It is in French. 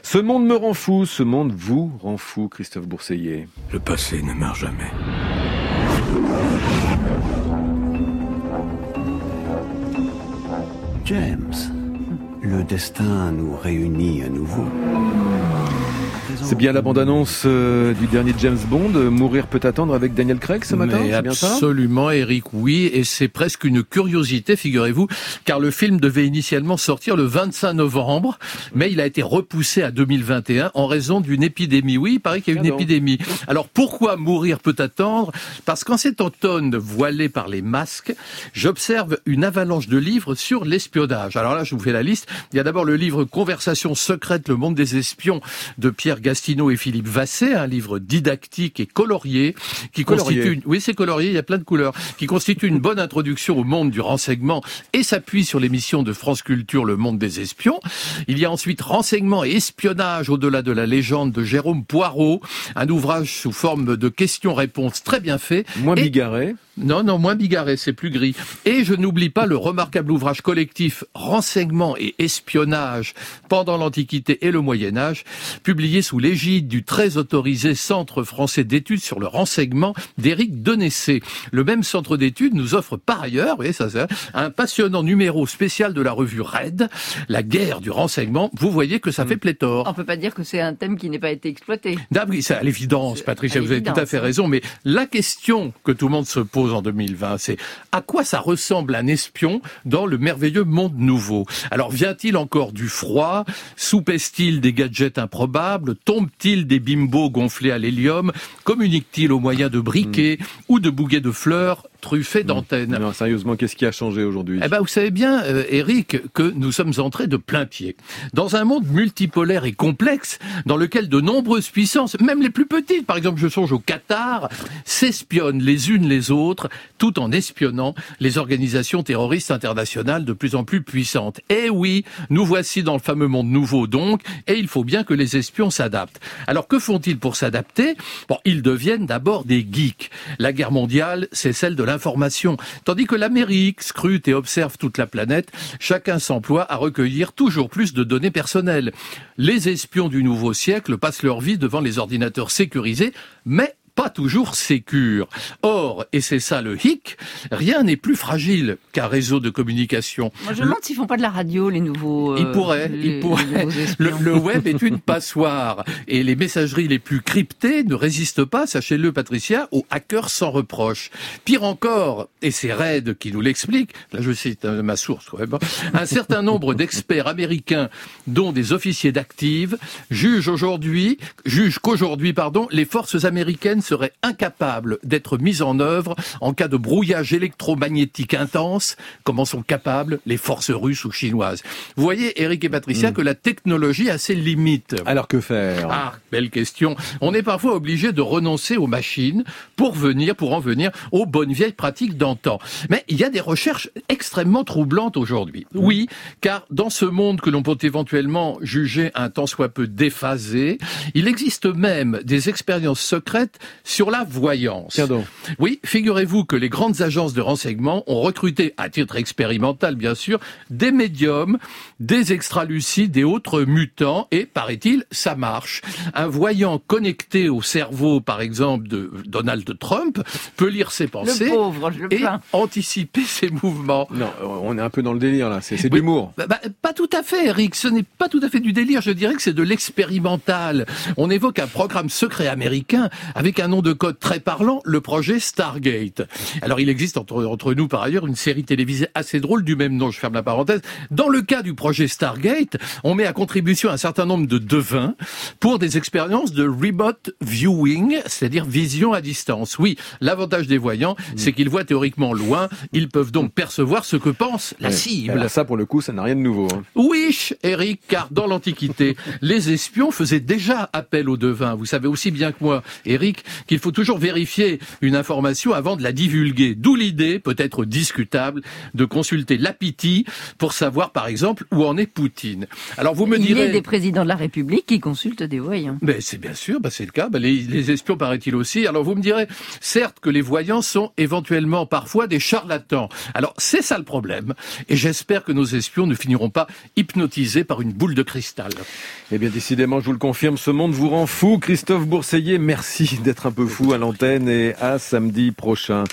Ce monde me rend fou, ce monde vous rend fou, Christophe Bourseillet. Le passé ne meurt jamais. James, le destin nous réunit à nouveau. C'est bien la bande-annonce du dernier James Bond, Mourir peut attendre, avec Daniel Craig ce matin, mais c'est bien ça ? Absolument, Eric, oui, et c'est presque une curiosité, figurez-vous, car le film devait initialement sortir le 25 novembre, mais il a été repoussé à 2021 en raison d'une épidémie. Oui, il paraît qu'il y a une épidémie. Alors pourquoi Mourir peut attendre ? Parce qu'en cet automne voilé par les masques, j'observe une avalanche de livres sur l'espionnage. Alors là, je vous fais la liste. Il y a d'abord le livre Conversations secrètes, le monde des espions de Pierre Gastineau et Philippe Vassé, un livre didactique et colorié qui constitue, oui, c'est colorié, il y a plein de couleurs, qui constitue une bonne introduction au monde du renseignement et s'appuie sur l'émission de France Culture Le Monde des Espions. Il y a ensuite Renseignement et espionnage au-delà de la légende de Jérôme Poirot, un ouvrage sous forme de questions-réponses très bien fait. Moins bigarré. Non, moins bigarré, c'est plus gris. Et je n'oublie pas le remarquable ouvrage collectif Renseignement et espionnage pendant l'Antiquité et le Moyen-Âge, publié sous l'égide du très autorisé Centre français d'études sur le renseignement d'Éric Denessé. Le même centre d'études nous offre par ailleurs, oui, ça c'est un passionnant numéro spécial de la revue RAID, la guerre du renseignement. Vous voyez que ça fait pléthore. On peut pas dire que c'est un thème qui n'ait pas été exploité. Ah oui, c'est à l'évidence, Patricia, vous avez tout à fait raison, mais la question que tout le monde se pose en 2020, c'est à quoi ça ressemble un espion dans le merveilleux monde nouveau ? Alors vient-il encore du froid ? Soupèse-t-il des gadgets improbables ? Tombe-t-il des bimbos gonflés à l'hélium ? Communique-t-il au moyen de briquets ou de bouquets de fleurs truffés d'antennes ? Non, sérieusement, qu'est-ce qui a changé aujourd'hui ? Vous savez bien, Eric, que nous sommes entrés de plein pied dans un monde multipolaire et complexe, dans lequel de nombreuses puissances, même les plus petites, par exemple je songe au Qatar, s'espionnent les unes les autres, tout en espionnant les organisations terroristes internationales de plus en plus puissantes. Et oui, nous voici dans le fameux monde nouveau donc, et il faut bien que les espions s'adaptent. Alors que font-ils pour s'adapter ? Bon, ils deviennent d'abord des geeks. La guerre mondiale, c'est celle de l'information. Tandis que l'Amérique scrute et observe toute la planète, chacun s'emploie à recueillir toujours plus de données personnelles. Les espions du nouveau siècle passent leur vie devant les ordinateurs sécurisés, mais pas toujours sécure. Or, et c'est ça le hic, rien n'est plus fragile qu'un réseau de communication. Moi, je me demande s'ils font pas de la radio, les nouveaux. Ils pourraient. Le web est une passoire et les messageries les plus cryptées ne résistent pas, sachez-le, Patricia, aux hackers sans reproche. Pire encore, et c'est RAID qui nous l'explique, là je cite ma source quand même, un certain nombre d'experts américains, dont des officiers d'active, jugent qu'aujourd'hui, les forces américaines seraient incapables d'être mises en œuvre en cas de brouillage électromagnétique intense, comme en sont capables les forces russes ou chinoises. Vous voyez, Eric et Patricia, que la technologie a ses limites. Alors que faire ? Ah, belle question. On est parfois obligé de renoncer aux machines pour en venir aux bonnes vieilles pratiques d'antan. Mais il y a des recherches extrêmement troublantes aujourd'hui. Oui, car dans ce monde que l'on peut éventuellement juger un tant soit peu déphasé, il existe même des expériences secrètes sur la voyance. Tiens donc. Oui, figurez-vous que les grandes agences de renseignement ont recruté, à titre expérimental bien sûr, des médiums, des extralucides et autres mutants, et paraît-il, ça marche. Un voyant connecté au cerveau, par exemple, de Donald Trump, peut lire ses pensées et anticiper ses mouvements. Non, on est un peu dans le délire là, c'est de l'humour. Pas tout à fait, Eric, ce n'est pas tout à fait du délire, je dirais que c'est de l'expérimental. On évoque un programme secret américain avec un nom de code très parlant, le projet Stargate. Alors il existe entre nous par ailleurs une série télévisée assez drôle du même nom, je ferme la parenthèse. Dans le cas du projet Stargate, on met à contribution un certain nombre de devins pour des expériences de remote viewing, c'est-à-dire vision à distance. Oui, l'avantage des voyants, c'est qu'ils voient théoriquement loin, ils peuvent donc percevoir ce que pense la cible. Là, ça pour le coup, ça n'a rien de nouveau. Oui, Eric, car dans l'Antiquité, les espions faisaient déjà appel aux devins. Vous savez aussi bien que moi, Eric, qu'il faut toujours vérifier une information avant de la divulguer. D'où l'idée, peut-être discutable, de consulter l'APT pour savoir, par exemple, où en est Poutine. Alors vous me direz... Il y a des présidents de la République qui consultent des voyants. Mais c'est bien sûr, c'est le cas. Les espions, paraît-il aussi. Alors vous me direz, certes que les voyants sont éventuellement parfois des charlatans. Alors c'est ça le problème. Et j'espère que nos espions ne finiront pas hypnotisés par une boule de cristal. Eh bien, décidément, je vous le confirme, ce monde vous rend fou. Christophe Bourseiller, merci d'être un peu fou à l'antenne et à samedi prochain.